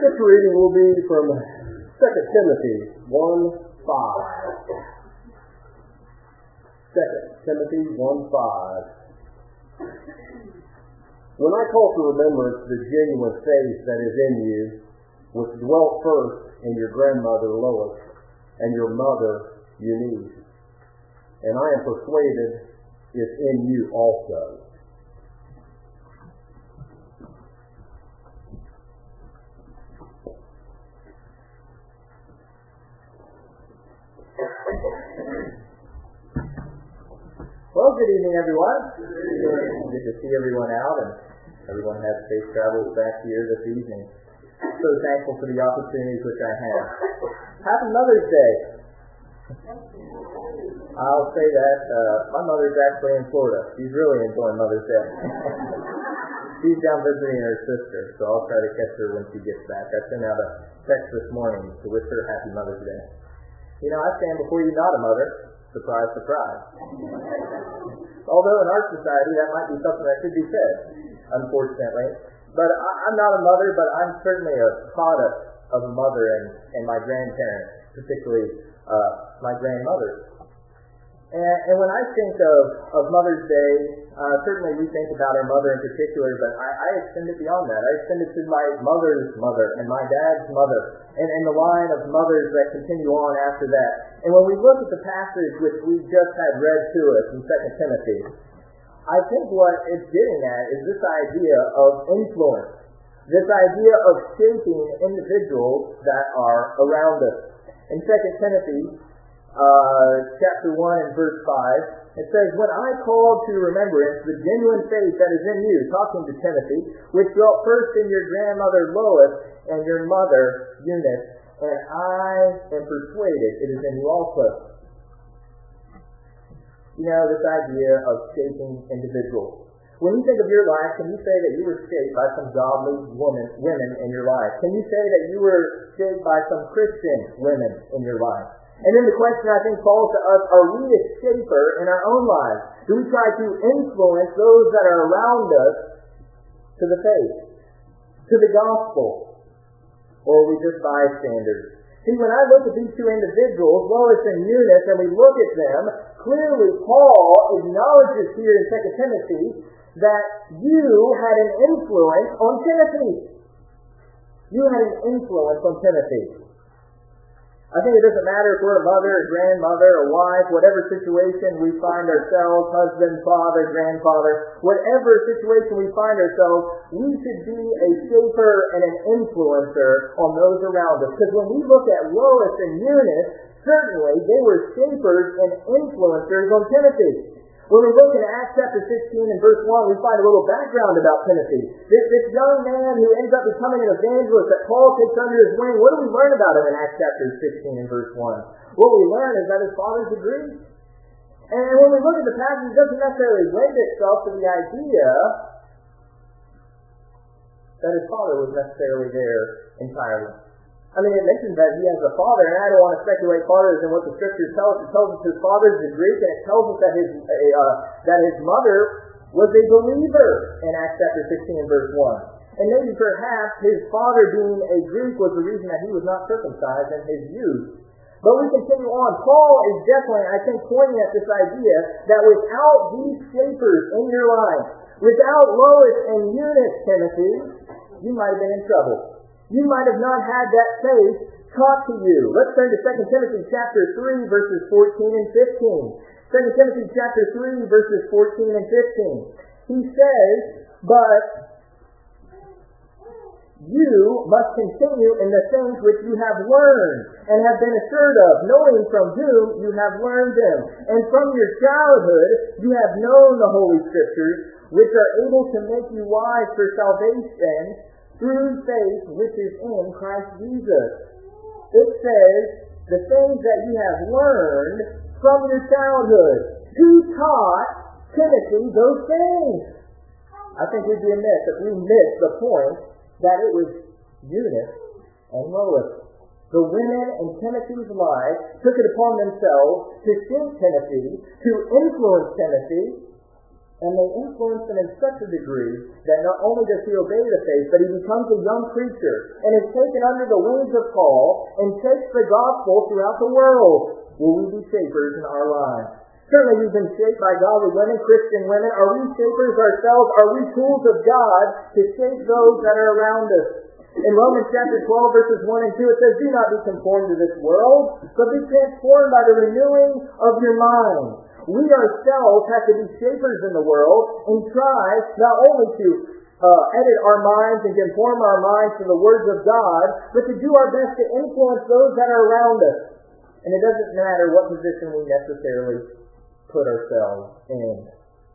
Scripture reading will be from 2 Timothy 1:5. 2 Timothy 1:5. When I call to remembrance the genuine faith that is in you, which dwelt first in your grandmother Lois and your mother Eunice, and I am persuaded is in you also. Well, good evening, everyone. Good to see everyone out, and everyone has safe travels back here this evening. So thankful for the opportunities which I have. Happy Mother's Day. I'll say that my mother's actually in Florida. She's really enjoying Mother's Day. She's down visiting her sister, so I'll try to catch her when she gets back. I sent out a text this morning to wish her Happy Mother's Day. You know, I stand before you not a mother. Surprise, surprise. Although in our society that might be something that should be said, unfortunately. But I'm not a mother, but I'm certainly a product of a mother and my grandparents, particularly my grandmother. And when I think of Mother's Day, certainly we think about our mother in particular, but I extend it beyond that. I extend it to my mother's mother and my dad's mother, and the line of mothers that continue on after that. And when we look at the passage which we just had read to us in 2 Timothy, I think what it's getting at is this idea of influence, this idea of shaping individuals that are around us. In 2 Timothy chapter 1 and verse 5, it says, "When I call to remembrance the genuine faith that is in you," talking to Timothy, "which dwelt first in your grandmother Lois and your mother Eunice, and I am persuaded it is in you also." You know, this idea of shaping individuals. When you think of your life, can you say that you were shaped by some godly women in your life? Can you say that you were shaped by some Christian women in your life? And then the question, I think, falls to us, are we a shaper in our own lives? Do we try to influence those that are around us to the faith, to the gospel? Or are we just bystanders? See, when I look at these two individuals, Lois and Eunice, and we look at them, clearly Paul acknowledges here in 2 Timothy that you had an influence on Timothy. You had an influence on Timothy. I think it doesn't matter if we're a mother, a grandmother, a wife, whatever situation we find ourselves, husband, father, grandfather, whatever situation we find ourselves, we should be a shaper and an influencer on those around us. Because when we look at Lois and Eunice, certainly they were shapers and influencers on Timothy. When we look in Acts chapter 16 and verse 1, we find a little background about Timothy. This young man who ends up becoming an evangelist that Paul takes under his wing. What do we learn about him in Acts chapter 16 and verse 1? What we learn is that his father's a Greek. And when we look at the passage, it doesn't necessarily lend itself to the idea that his father was necessarily there entirely. I mean, it mentions that he has a father, and I don't want to speculate farther than what the Scriptures tell us. It tells us his father is a Greek, and it tells us that his mother was a believer in Acts chapter 16 and verse 1. And maybe perhaps his father being a Greek was the reason that he was not circumcised in his youth. But we continue on. Paul is definitely, I think, pointing at this idea that without these shapers in your life, without Lois and Eunice, Timothy, you might have been in trouble. You might have not had that faith taught to you. Let's turn to 2 Timothy chapter 3, verses 14 and 15. 2 Timothy chapter 3, verses 14 and 15. He says, "But you must continue in the things which you have learned and have been assured of, knowing from whom you have learned them. And from your childhood you have known the Holy Scriptures, which are able to make you wise for salvation through faith which is in Christ Jesus." It says, the things that you have learned from your childhood. Who taught Timothy those things? I think we'd be amiss if we missed the point that it was Eunice and Lois. The women in Timothy's life took it upon themselves to shape Timothy, to influence Timothy, And they influence him in such a degree that not only does he obey the faith, but he becomes a young preacher and is taken under the wings of Paul and takes the gospel throughout the world. Will we be shapers in our lives? Certainly we've been shaped by godly women, Christian women. Are we shapers ourselves? Are we tools of God to shape those that are around us? In Romans chapter 12, verses 1 and 2, it says, "Do not be conformed to this world, but be transformed by the renewing of your mind." We ourselves have to be shapers in the world and try not only to edit our minds and conform our minds to the words of God, but to do our best to influence those that are around us. And it doesn't matter what position we necessarily put ourselves in.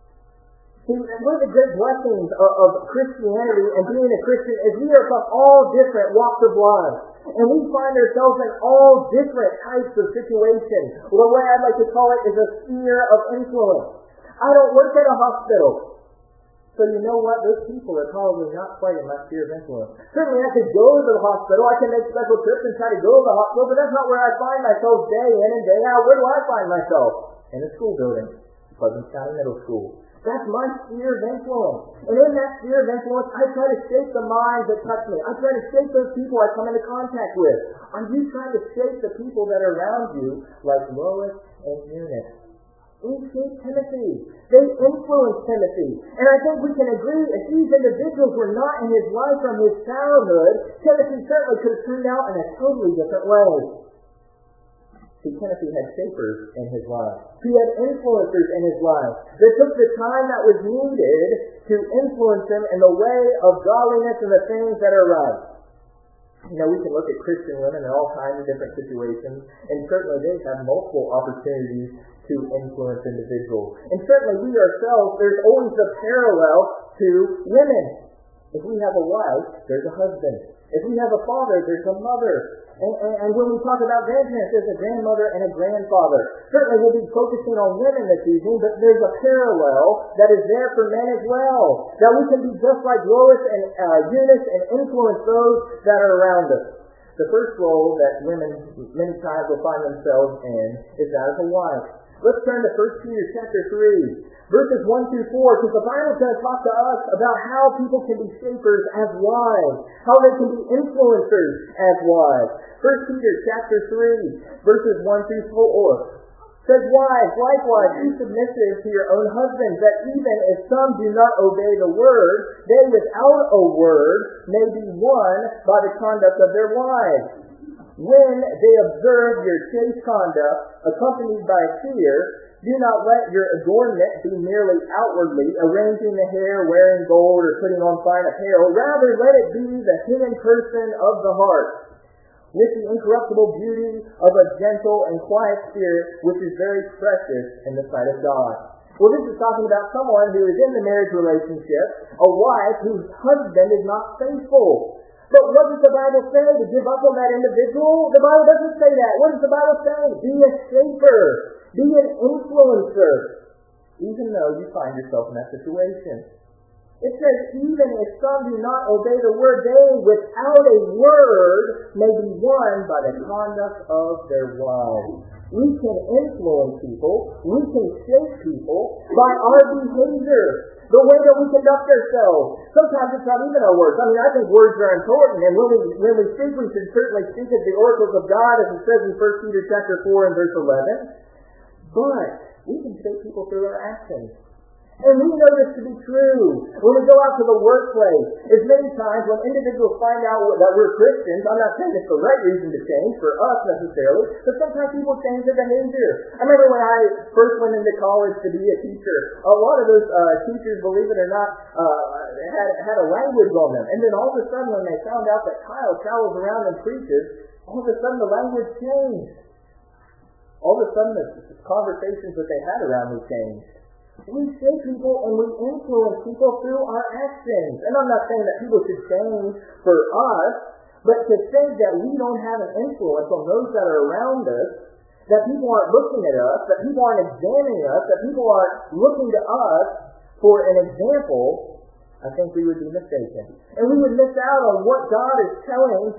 See, one of the great blessings of Christianity and being a Christian is we are from all different walks of life. And we find ourselves in all different types of situations. Well, the way I'd like to call it is a sphere of influence. I don't work at a hospital. So you know what? Those people are probably not quite in my sphere of influence. Certainly I could go to the hospital. I can make special trips and try to go to the hospital, but that's not where I find myself day in and day out. Where do I find myself? In a school building. Pleasant County Middle School. That's my sphere of influence. And in that sphere of influence, I try to shape the minds that touch me. I try to shape those people I come into contact with. Are you trying to shape the people that are around you like Lois and Eunice? They shaped Timothy. They influenced Timothy. And I think we can agree if these individuals were not in his life from his childhood, Timothy certainly could have turned out in a totally different way. See, Timothy had shapers in his life. He had influencers in his life that took the time that was needed to influence him in the way of godliness and the things that are right. You know, we can look at Christian women in all kinds of different situations, and certainly they have multiple opportunities to influence individuals. And certainly we ourselves, there's always the parallel to women. If we have a wife, there's a husband. If we have a father, there's a mother. And when we talk about grandparents, there's a grandmother and a grandfather. Certainly we'll be focusing on women this evening, but there's a parallel that is there for men as well. That we can be just like Lois and Eunice and influence those that are around us. The first role that women many times will find themselves in is that of a wife. Let's turn to 1 Peter chapter 3, verses 1 through 4, because the Bible's going to talk to us about how people can be shapers as wives, how they can be influencers as wives. 1 Peter chapter 3, verses 1 through 4 says, "Wives, likewise, be submissive to your own husbands, that even if some do not obey the word, they without a word may be won by the conduct of their wives. When they observe your chaste conduct, accompanied by fear, do not let your adornment be merely outwardly, arranging the hair, wearing gold, or putting on fine apparel. Rather, let it be the hidden person of the heart, with the incorruptible beauty of a gentle and quiet spirit, which is very precious in the sight of God." Well, this is talking about someone who is in the marriage relationship, a wife whose husband is not faithful. But what does the Bible say? To give up on that individual? The Bible doesn't say that. What does the Bible say? Be a shaper. Be an influencer. Even though you find yourself in that situation. It says, even if some do not obey the word, they without a word may be won by the conduct of their wives. We can influence people. We can shape people by our behavior. The way that we conduct ourselves. Sometimes it's not even our words. I mean, I think words are important, and when we speak, we should certainly speak as the oracles of God, as it says in 1 Peter chapter 4 and verse 11. But we can shape people through our actions. And we know this to be true. When we go out to the workplace, as many times when individuals find out that we're Christians, I'm not saying it's the right reason to change for us necessarily, but sometimes people change their behavior. I remember when I first went into college to be a teacher, a lot of those teachers, believe it or not, had a language on them. And then all of a sudden when they found out that Kyle travels around and preaches, all of a sudden the language changed. All of a sudden the conversations that they had around me changed. We shape people and we influence people through our actions. And I'm not saying that people should change for us, but to think that we don't have an influence on those that are around us, that people aren't looking at us, that people aren't examining us, that people aren't looking to us for an example, I think we would be mistaken. And we would miss out on what God is telling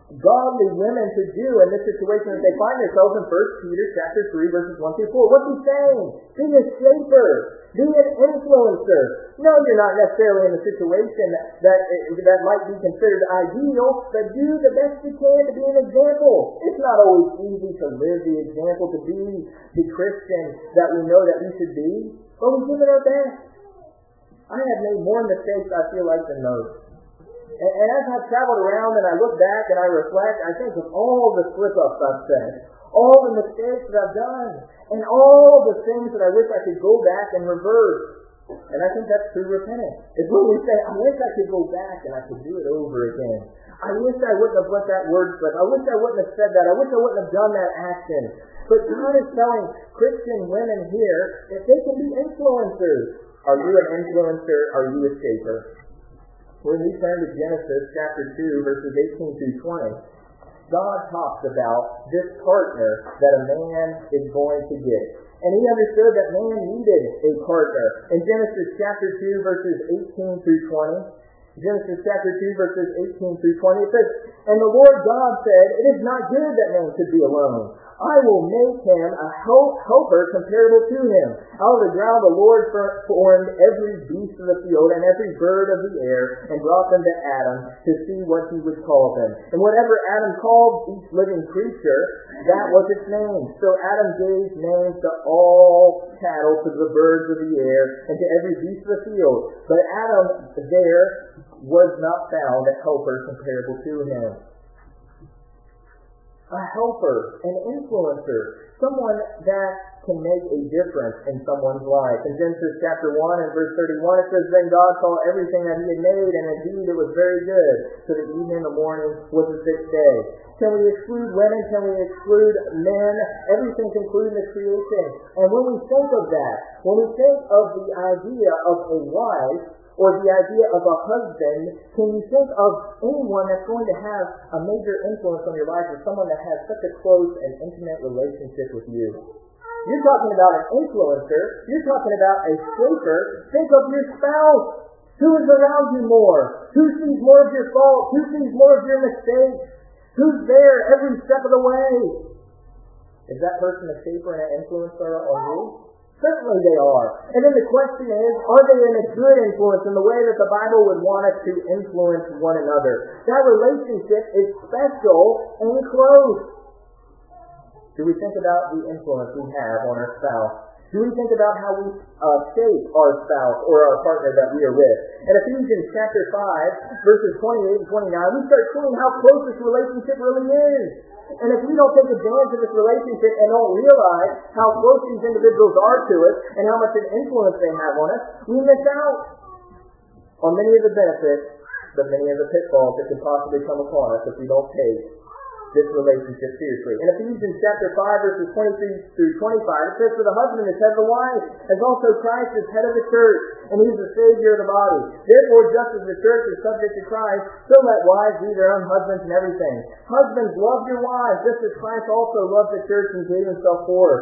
godly women to do in this situation that they find themselves in 1 Peter chapter 3, verses 1 through 4. What's he saying? Be a shaper. Be an influencer. No, you're not necessarily in a situation that might be considered ideal, but do the best you can to be an example. It's not always easy to live the example, to be the Christian that we know that we should be, but we give it our best. I have made more mistakes, I feel like, than most. And as I've traveled around and I look back and I reflect, I think of all the slip-ups I've said, all the mistakes that I've done, and all the things that I wish I could go back and reverse. And I think that's true repentance. It's when we say, I wish I could go back and I could do it over again. I wish I wouldn't have let that word slip. I wish I wouldn't have said that. I wish I wouldn't have done that action. But God is telling Christian women here that they can be influencers. Are you an influencer? Are you a shaper? When we turn to Genesis chapter 2, verses 18 through 20, God talks about this partner that a man is going to get. And he understood that man needed a partner. In Genesis chapter 2, verses 18 through 20, Genesis chapter 2, verses 18 through 20, it says, And the Lord God said, It is not good that man should be alone. I will make him a helper comparable to him. Out of the ground the Lord formed every beast of the field and every bird of the air and brought them to Adam to see what he would call them. And whatever Adam called each living creature, that was its name. So Adam gave names to all cattle, to the birds of the air, and to every beast of the field. But Adam there was not found a helper comparable to him. A helper, an influencer, someone that can make a difference in someone's life. In Genesis chapter 1 and verse 31, it says, Then God saw everything that he had made, and indeed it was very good. So the evening and the morning was the sixth day. Can we exclude women? Can we exclude men? Everything's included in the creation. And when we think of that, when we think of the idea of a wife, or the idea of a husband, can you think of anyone that's going to have a major influence on your life, or someone that has such a close and intimate relationship with you? You're talking about an influencer. You're talking about a shaper. Think of your spouse. Who is around you more? Who sees more of your faults? Who sees more of your mistakes? Who's there every step of the way? Is that person a shaper and an influencer on you? Certainly they are. And then the question is, are they in a good influence in the way that the Bible would want us to influence one another? That relationship is special and close. Do we think about the influence we have on our spouse? Do we think about how we shape our spouse or our partner that we are with? In Ephesians chapter 5, verses 28 and 29, we start seeing how close this relationship really is. And if we don't take advantage of this relationship and don't realize how close these individuals are to us and how much an influence they have on us, we miss out on many of the benefits, but many of the pitfalls that can possibly come upon us if we don't take this relationship seriously. In Ephesians chapter 5, verses 23 through 25, it says, For the husband is head of the wife, as also Christ is head of the church, and he is the Savior of the body. Therefore, just as the church is subject to Christ, so let wives be their own husbands in everything. Husbands, love your wives, just as Christ also loved the church and gave himself for her.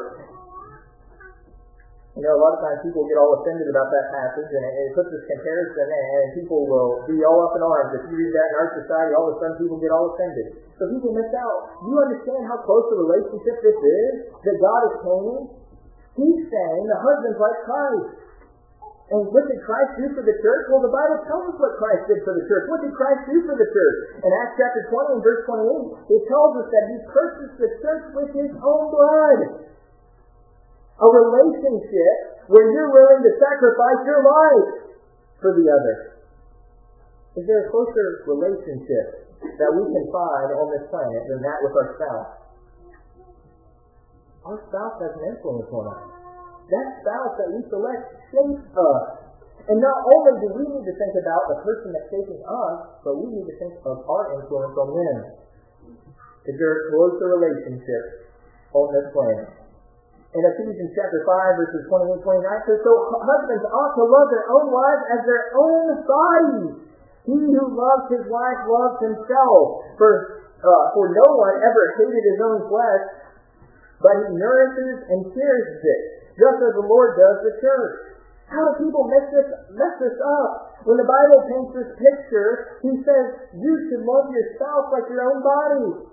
You know, a lot of times people get all offended about that passage, and it puts this comparison, and people will be all up in arms. If you read that in our society, all of a sudden people get all offended. So people miss out. Do you understand how close the relationship this is that God is claiming? He's saying the husband's like Christ. And what did Christ do for the church? Well, the Bible tells us what Christ did for the church. What did Christ do for the church? In Acts chapter 20 and verse 28, it tells us that he purchased the church with his own blood. A relationship where you're willing to sacrifice your life for the other. Is there a closer relationship that we can find on this planet than that with our spouse? Our spouse has an influence on us. That spouse that we select shapes us. And not only do we need to think about the person that's shaping us, but we need to think of our influence on them. Is there a closer relationship on this planet? In Ephesians chapter 5, verses 28 and 29, it says, So husbands ought to love their own wives as their own bodies. He who loves his wife loves himself. For no one ever hated his own flesh, but he nourishes and cherishes it, just as the Lord does the church. How do people mess this up? When the Bible paints this picture, he says, you should love your spouse like your own body.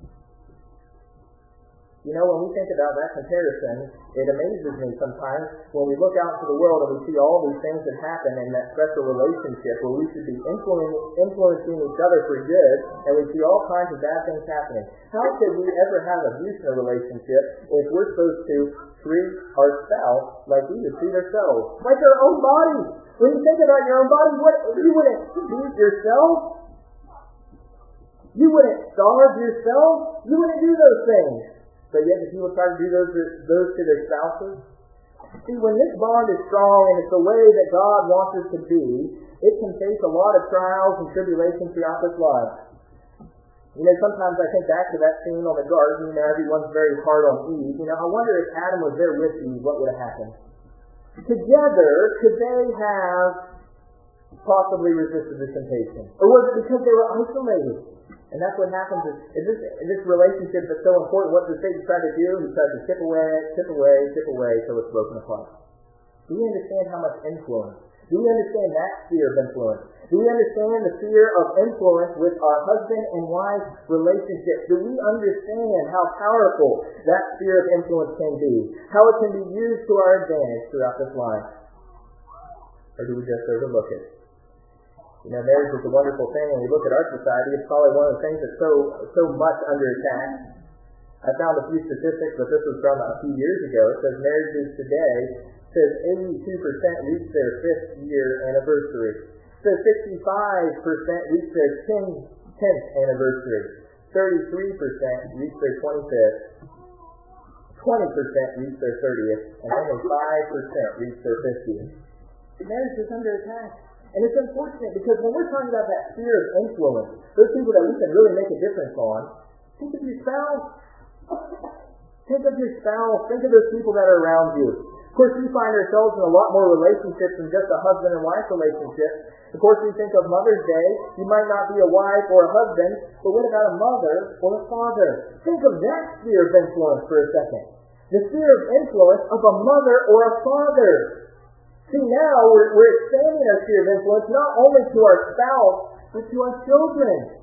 You know, when we think about that comparison, it amazes me sometimes when we look out into the world and we see all these things that happen in that special relationship where we should be influencing each other for good, and we see all kinds of bad things happening. How could we ever have abuse in a relationship if we're supposed to treat our spouse like we would treat ourselves? Like our own body. When you think about your own body, you wouldn't beat yourself. You wouldn't starve yourself. You wouldn't do those things. But yet the people try to do those to their spouses. See, when this bond is strong and it's the way that God wants us to be, it can face a lot of trials and tribulations throughout this life. You know, sometimes I think back to that scene on the garden, everyone's very hard on Eve. You know, I wonder if Adam was there with Eve, what would have happened? Together, could they have possibly resisted the temptation? Or was it because they were isolated? And that's what happens is this relationship that's so important. What does Satan try to do? He tries to chip away till it's broken apart. Do we understand how much influence? Do we understand that sphere of influence? Do we understand the sphere of influence with our husband and wife relationship? Do we understand how powerful that sphere of influence can be? How it can be used to our advantage throughout this life? Or do we just overlook it? You know, marriage is a wonderful thing. When we look at our society, it's probably one of the things that's so much under attack. I found a few statistics, but this was from a few years ago. It says marriages today, says 82% reach their 5th year anniversary. It says 65% reach their 10th anniversary. 33% reach their 25th. 20% reach their 30th. And only 5% reach their 50th. Marriage is under attack. And it's unfortunate because when we're talking about that sphere of influence, those people that we can really make a difference on, think of your spouse. Think of your spouse. Think of those people that are around you. Of course, we find ourselves in a lot more relationships than just a husband and wife relationship. Of course, we think of Mother's Day. You might not be a wife or a husband, but what about a mother or a father? Think of that sphere of influence for a second. The sphere of influence of a mother or a father. See, now we're expanding our sphere of influence not only to our spouse, but to our children.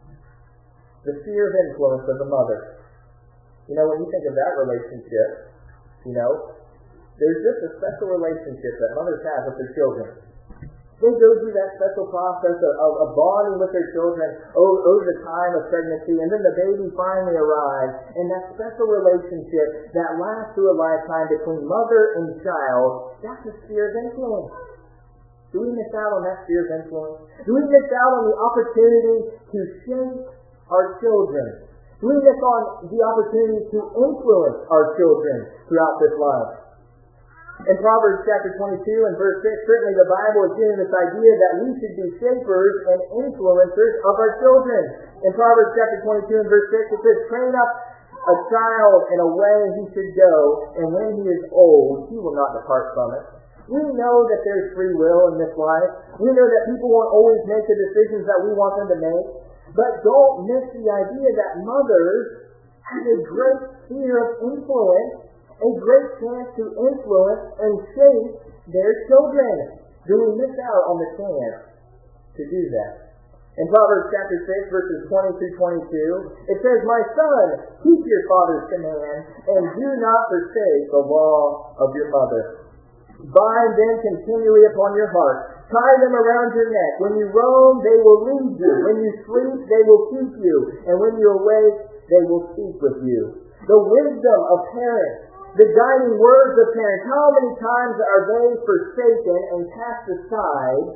The sphere of influence of the mother. You know, when you think of that relationship, you know, there's just a special relationship that mothers have with their children. They go through that special process of bonding with their children over the time of pregnancy, and then the baby finally arrives, and that special relationship that lasts through a lifetime between mother and child, that's a sphere of influence. Do we miss out on that sphere of influence? Do we miss out on the opportunity to shape our children? Do we miss on the opportunity to influence our children throughout this life? In Proverbs chapter 22 and verse 6, certainly the Bible is giving this idea that we should be shapers and influencers of our children. In Proverbs chapter 22 and verse 6, it says, train up a child in a way he should go, and when he is old, he will not depart from it. We know that there's free will in this life. We know that people won't always make the decisions that we want them to make. But don't miss the idea that mothers have a great sphere of influence, a great chance to influence and shape their children. Do we miss out on the chance to do that? In Proverbs chapter 6, verses 20 through 22, it says, my son, keep your father's command, and do not forsake the law of your mother. Bind them continually upon your heart. Tie them around your neck. When you roam, they will lead you. When you sleep, they will keep you. And when you awake, they will speak with you. The wisdom of parents, the guiding words of parents, how many times are they forsaken and cast aside?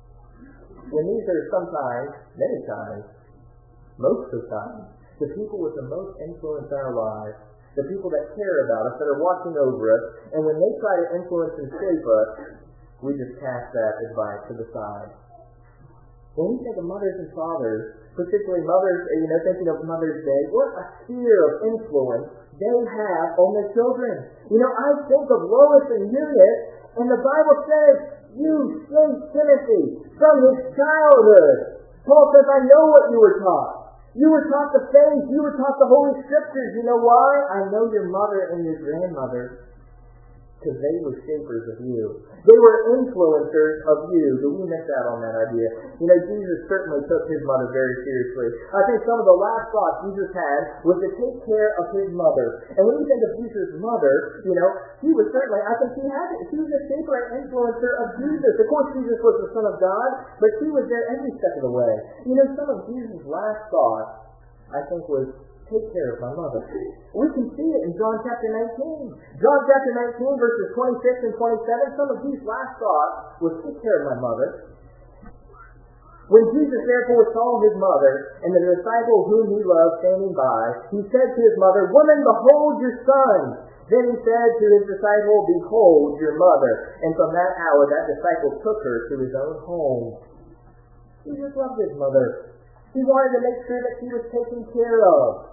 When these are sometimes, many times, most of the time, the people with the most influence in our lives, the people that care about us, that are watching over us, and when they try to influence and shape us, we just cast that advice to the side. When we think of mothers and fathers, particularly mothers, thinking of Mother's Day, what a sphere of influence they have on their children. You know, I think of Lois and Eunice, and the Bible says, you shaped Timothy from his childhood. Paul says, I know what you were taught. You were taught the faith. You were taught the Holy Scriptures. You know why? I know your mother and your grandmother because they were shapers of you. They were influencers of you. Do we miss out on that idea? Jesus certainly took his mother very seriously. I think some of the last thoughts Jesus had was to take care of his mother. And when you think of Jesus' mother, he was certainly, I think she was a shaper and influencer of Jesus. Of course, Jesus was the Son of God, but she was there every step of the way. Some of Jesus' last thoughts, I think, was take care of my mother. We can see it in John chapter 19. John chapter 19, verses 26 and 27, some of these last thoughts was take care of my mother. When Jesus therefore saw his mother and the disciple whom he loved standing by, he said to his mother, Woman, behold your son. Then he said to his disciple, Behold your mother. And from that hour that disciple took her to his own home. Jesus loved his mother. He wanted to make sure that she was taken care of.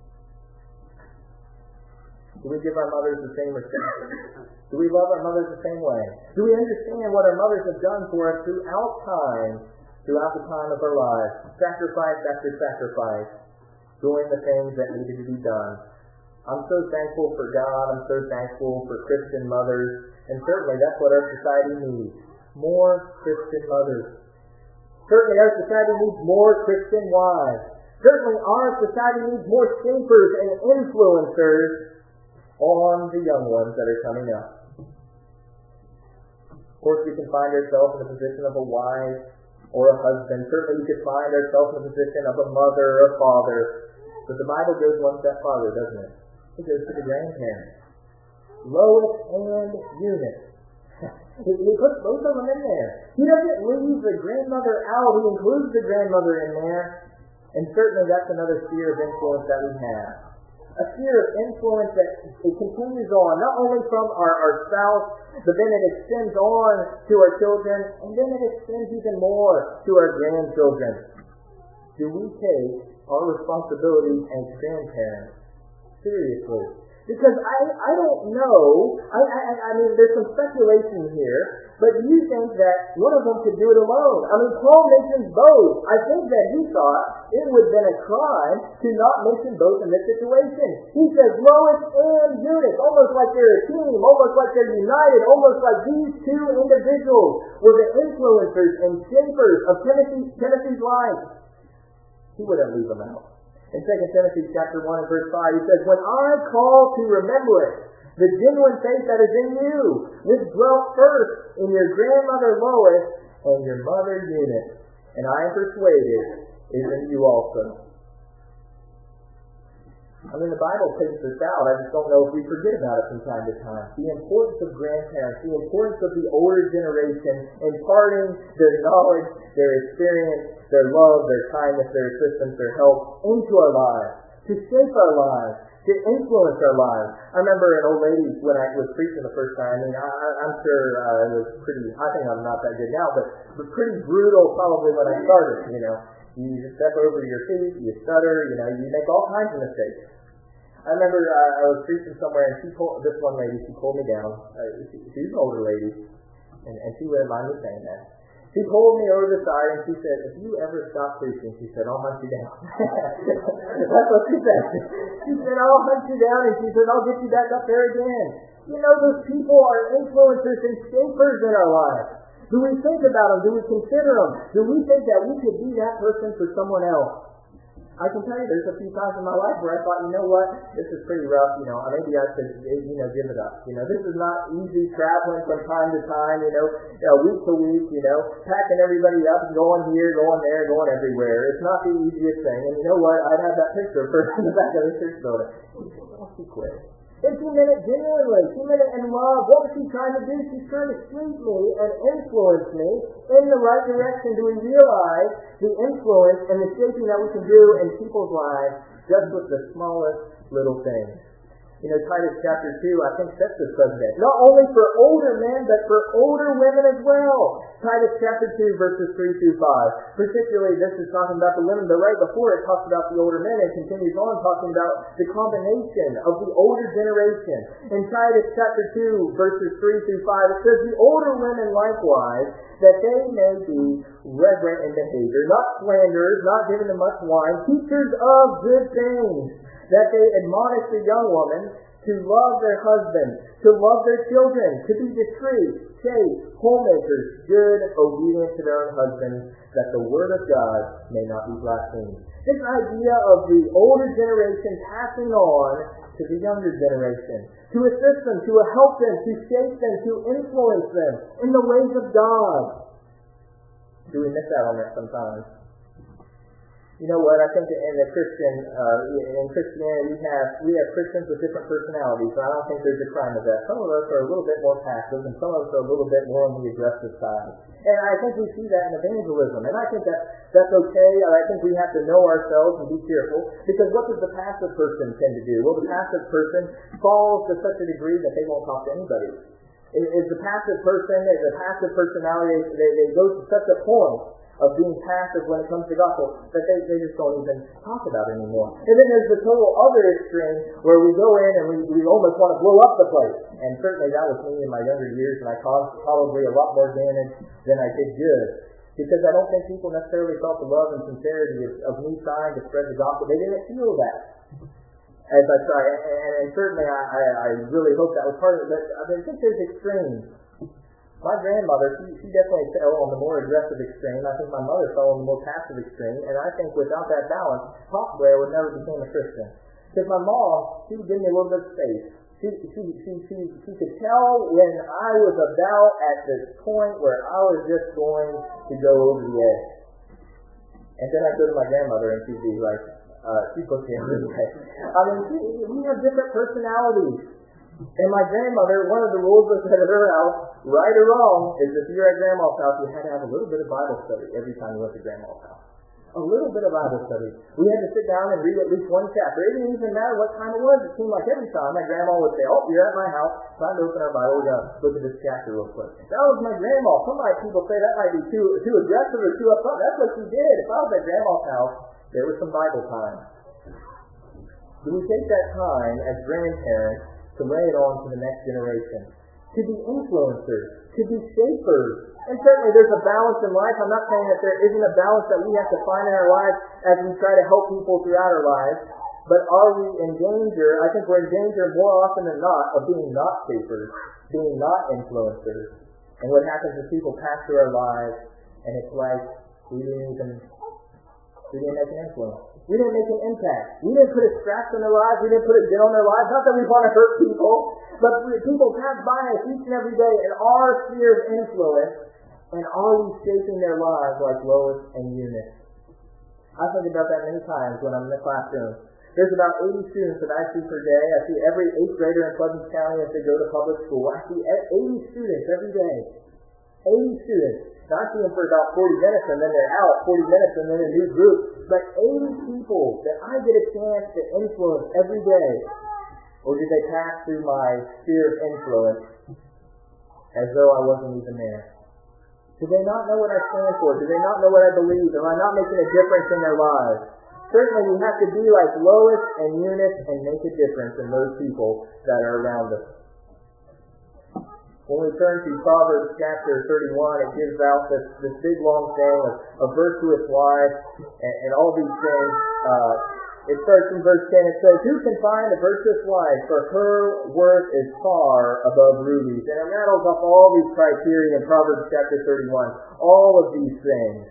Do we give our mothers the same respect? Do we love our mothers the same way? Do we understand what our mothers have done for us throughout the time of our lives? Sacrifice after sacrifice, doing the things that needed to be done. I'm so thankful for God. I'm so thankful for Christian mothers. And certainly that's what our society needs. More Christian mothers. Certainly our society needs more Christian wives. Certainly our society needs more shapers and influencers on the young ones that are coming up. Of course, we can find ourselves in the position of a wife or a husband. Certainly we could find ourselves in the position of a mother or a father. But the Bible goes one step farther, doesn't it? It goes to the grandparents. Lois and Eunice. He puts both of them in there. He doesn't leave the grandmother out. He includes the grandmother in there. And certainly that's another sphere of influence that we have. A sphere of influence that it continues on, not only from our spouse, but then it extends on to our children, and then it extends even more to our grandchildren. Do we take our responsibility as grandparents seriously? Because I don't know, I mean, there's some speculation here, but do you think that one of them could do it alone? I mean, Paul mentions both. I think that he thought it would have been a crime to not mention both in this situation. He says Lois and Eunice, almost like they're a team, almost like they're united, almost like these two individuals were the influencers and shapers of Timothy's life. He wouldn't leave them out. In 2 Timothy chapter 1 and verse 5, he says, When I call to remembrance the genuine faith that is in you, which dwelt first in your grandmother Lois and your mother Eunice, and I am persuaded is in you also. I mean, the Bible takes this out. I just don't know if we forget about it from time to time. The importance of grandparents, the importance of the older generation, imparting their knowledge, their experience, their love, their kindness, their assistance, their help into our lives, to shape our lives, to influence our lives. I remember an old lady when I was preaching the first time. I mean, I'm sure it was pretty, I think I'm not that good now, but pretty brutal probably when I started, You step over your feet, you stutter, you make all kinds of mistakes. I remember I was preaching somewhere, and this one lady, she pulled me down. She's an older lady, and she wouldn't mind me saying that. She pulled me over the side, and she said, If you ever stop preaching, she said, I'll hunt you down. That's what she said. She said, I'll hunt you down, and she said, I'll get you back up there again. Those people are influencers and shapers in our lives. Do we think about them? Do we consider them? Do we think that we could be that person for someone else? I can tell you there's a few times in my life where I thought, you know what, this is pretty rough, maybe I should, give it up. This is not easy traveling from time to time, week to week, packing everybody up and going here, going there, going everywhere. It's not the easiest thing. And you know what, I'd have that picture first in the back of the church building. Why don't you quit? And she meant it genuinely. She meant it in love. What was she trying to do? She's trying to shape me and influence me in the right direction. Do we realize the influence and the shaping that we can do in people's lives just with the smallest little things? Titus chapter 2, I think, sets this precedent. Not only for older men, but for older women as well. Titus chapter 2, verses 3 through 5. Particularly, this is talking about the women, but right before it talks about the older men, and continues on talking about the combination of the older generation. In Titus chapter 2, verses 3 through 5, it says, The older women likewise, that they may be reverent in behavior, not slanderers, not given to much wine, teachers of good things, that they admonish the young woman to love their husbands, to love their children, to be discreet, chaste, homemakers, good, obedient to their own husbands, that the word of God may not be blasphemed. This idea of the older generation passing on to the younger generation, to assist them, to help them, to shape them, to influence them in the ways of God. Do we miss out on that sometimes? You know what? I think in Christianity we have Christians with different personalities, and I don't think there's a crime of that. Some of us are a little bit more passive, and some of us are a little bit more on the aggressive side. And I think we see that in evangelism, and I think that's okay. I think we have to know ourselves and be careful, because what does the passive person tend to do? Well, the passive person falls to such a degree that they won't talk to anybody. Is the passive personality, they go to such a point of being passive when it comes to gospel that they just don't even talk about it anymore. And then there's the total other extreme where we go in and we almost want to blow up the place. And certainly that was me in my younger years, and I caused probably a lot more damage than I did good. Because I don't think people necessarily felt the love and sincerity of me trying to spread the gospel. They didn't feel that as I tried. And certainly I really hope that was part of it. But I think there's extremes. My grandmother, she definitely fell on the more aggressive extreme. I think my mother fell on the more passive extreme. And I think without that balance, possibly I would never become a Christian. Because my mom, she would give me a little bit of space. She could tell when I was about at this point where I was just going to go over the edge. And then I'd go to my grandmother and she'd be like, she pushed me over the edge. I mean, we have different personalities. And my grandmother, one of the rules was at her house, right or wrong, is if you're at Grandma's house, you had to have a little bit of Bible study every time you went to Grandma's house. A little bit of Bible study. We had to sit down and read at least one chapter. It didn't even matter what time it was. It seemed like every time my grandma would say, you're at my house, time to open our Bible, we're going to look at this chapter real quick. That was my grandma. Some people say that might be too aggressive or too upfront. That's what she did. If I was at Grandma's house, there was some Bible time. Do we take that time as grandparents to lay it on to the next generation, to be influencers, to be shapers? And certainly there's a balance in life. I'm not saying that there isn't a balance that we have to find in our lives as we try to help people throughout our lives, but are we in danger? I think we're in danger more often than not of being not shapers, being not influencers. And what happens is people pass through our lives, and it's like we didn't make an influence. We didn't make an impact. We didn't put a scratch on their lives. We didn't put a dent on their lives. Not that we want to hurt people, but people pass by us each and every day in our sphere of influence, and are we shaping their lives like Lois and Eunice? I think about that many times when I'm in the classroom. There's about 80 students that I see per day. I see every 8th grader in Pleasant County as they go to public school. I see 80 students every day. 80 students. Now, I see them for about 40 minutes, and then they're out 40 minutes, and then a new group. But 80 people that I get a chance to influence every day. Or did they pass through my sphere of influence as though I wasn't even there? Do they not know what I stand for? Do they not know what I believe? Am I not making a difference in their lives? Certainly we have to be like Lois and Eunice and make a difference in those people that are around us. When we turn to Proverbs chapter 31, it gives out this big long saying of virtuous wives and all these things. It starts in verse 10. It says, "Who can find a virtuous wife? For her worth is far above rubies." And it rattles off all these criteria in Proverbs chapter 31. All of these things.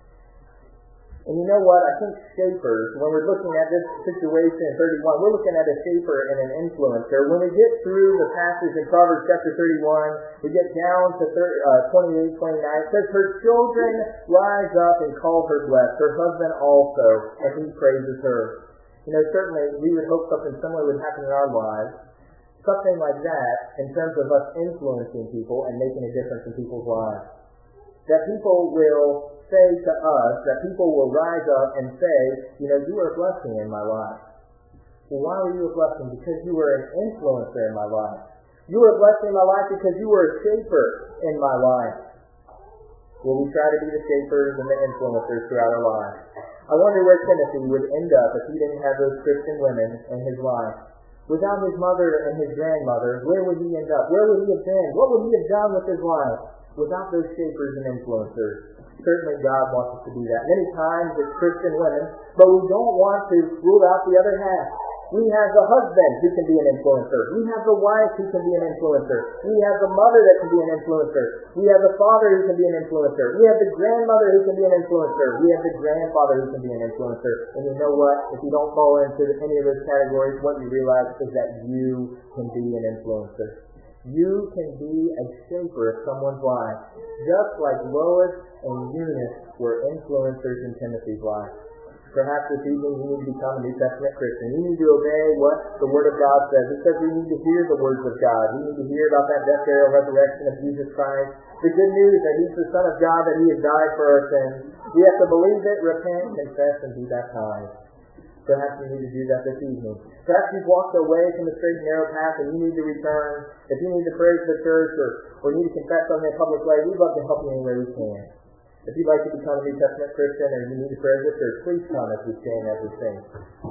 And you know what? I think shapers, when we're looking at this situation in 31, we're looking at a shaper and an influencer. When we get through the passage in Proverbs chapter 31, we get down to 28, 29. It says, "Her children rise up and call her blessed, her husband also, and he praises her." You know, certainly we would hope something similar would happen in our lives. Something like that in terms of us influencing people and making a difference in people's lives. That people will say to us, that people will rise up and say, you know, you were a blessing in my life. Well, why were you a blessing? Because you were an influencer in my life. You were a blessing in my life because you were a shaper in my life. Will we try to be the shapers and the influencers throughout our lives? I wonder where Timothy would end up if he didn't have those Christian women in his life. Without his mother and his grandmother, where would he end up? Where would he have been? What would he have done with his life without those shapers and influencers? Certainly God wants us to do that. Many times it's Christian women, but we don't want to rule out the other half. We have the husband who can be an influencer. We have the wife who can be an influencer. We have the mother that can be an influencer. We have the father who can be an influencer. We have the grandmother who can be an influencer. We have the grandfather who can be an influencer. And you know what? If you don't fall into any of those categories, what you realize is that you can be an influencer. You can be a shaper of someone's life, just like Lois and Eunice were influencers in Timothy's life. Perhaps this evening you need to become a New Testament Christian. You need to obey what the Word of God says. It says we need to hear the words of God. We need to hear about that death, burial, resurrection of Jesus Christ. The good news that He's the Son of God, that He has died for our sins. We have to believe it, repent, confess, and be baptized. Perhaps you need to do that this evening. Perhaps you've walked away from the straight and narrow path and you need to return. If you need to pray to the church or need to confess on a public way, we'd love to help you any way we can. If you'd like to become a New Testament Christian or you need to pray to the church, please come as we stand as we sing.